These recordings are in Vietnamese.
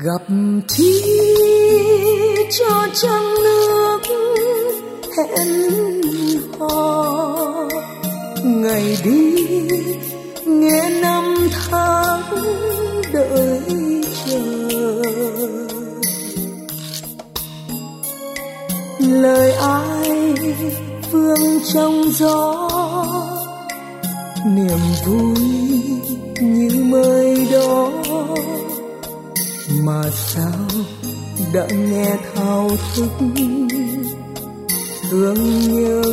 gặp chi cho trăng nước hẹn hò, ngày đi nghe năm tháng đợi chờ. Lời ai vương trong gió, niềm vui như mây đó, mà sao đã nghe thao thức thương nhớ.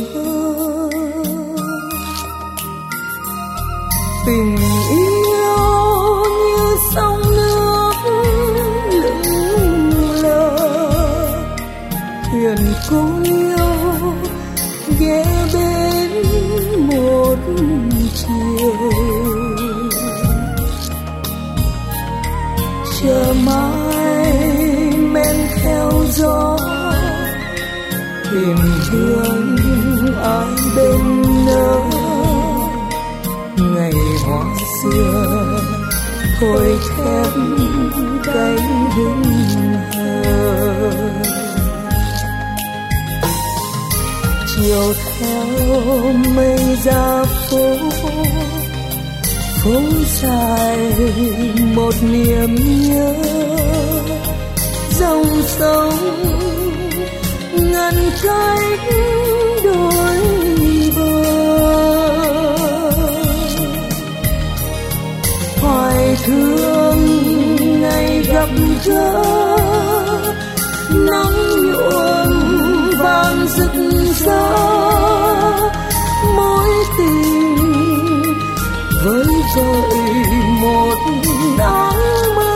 Tình yêu như sông nước lững lờ, thuyền cô yêu ghé bên một chiều. Chờ mai men theo gió, tìm thương ai bên nỡ. Ngày hoa xưa thôi khép cánh hững hờ. Chiều theo mây ra phố, phố dài một niềm nhớ. Dòng sông ngăn cách đôi bờ, hoài thương ngày gặp gỡ. Nắng nhuộm vàng rực rỡ, mối tình với vợi một áng mơ.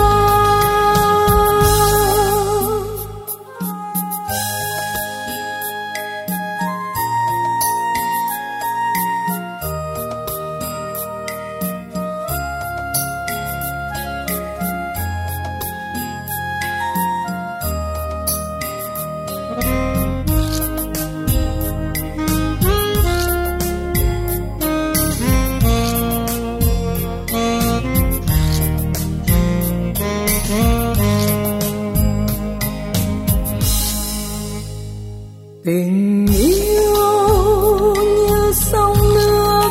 Tình yêu như sông nước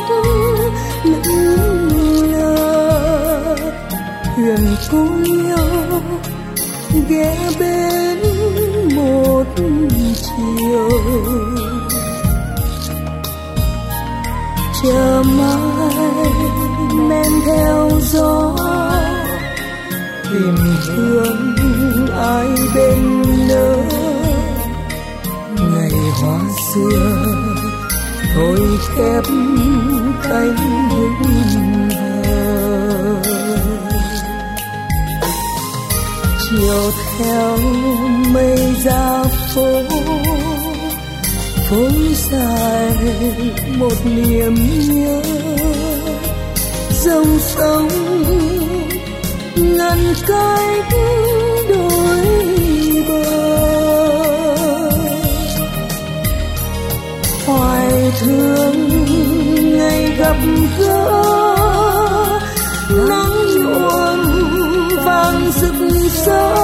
lững lờ, thuyền cô yêu ghé bên một chiều. Chờ mai men theo gió, tìm thương ai bên nỡ. Ngày hoa xưa thôi khép cánh hững hờ. Chiều theo mây ra phố, phố dài một niềm nhớ. Dòng sông ngăn cách đôi bờ, hoài thương ngày gặp gỡ. Nắng nhuộm vàng rực rỡ,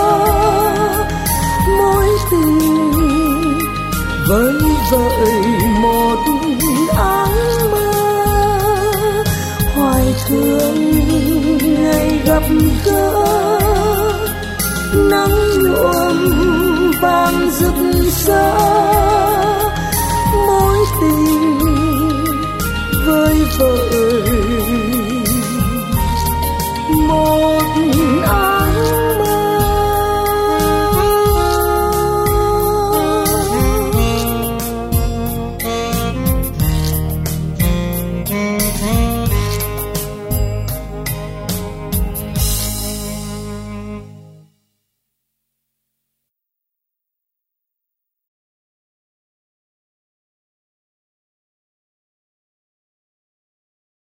mối tình với vợi một áng mơ. Hoài thương ngày gặp gỡ, nắng nhuộm vàng rực rỡ,